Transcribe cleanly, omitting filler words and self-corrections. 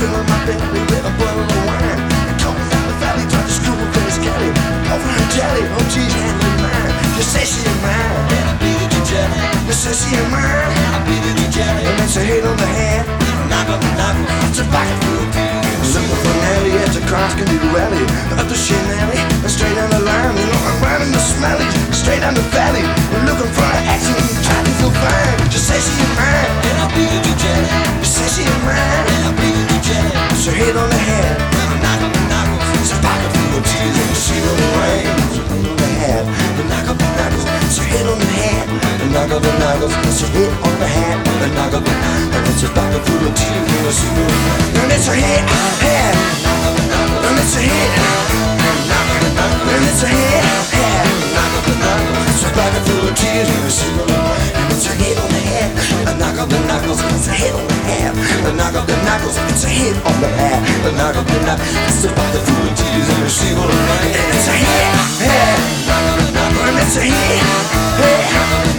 filling my belly with a bottle of wine. Coming down the valley, trying to screw a face Kelly. Over her jelly, oh geez, handling mine. You say she ain't mine, and I beat it to jelly. You say she ain't mine, and I beat it to jelly. And that's a hit on the head, knock up, it's a pocket full of pills. Looking for Nelly at the cross country rally. Up the Chanelli, straight down the line. You know I'm riding the smelly, straight down the valley. We're looking for an action, trying to feel fine. Just say she ain't mine, and I beat it to jelly. You say she ain't mine, and I beat it to jelly. It's a hit on the head, knock up, it's a pocket full of tears. And you see the rain, it's a hit on the head, knock up, it's a hit on the head, knock up, it's a hit on the head, knock up, it's a pocket full of tears. And you see the rain, and it's a hit, head, and it's a hit, and it's a hit, head, it's a pocket full of tears. And you see the rain, and it's a hit on the head, knock up, it's a hit on the head, knock up, it's a hit on the head, knock up, it's a pocket full of tears. And you see the rain, and it's a hit, head, and it's a hit, head.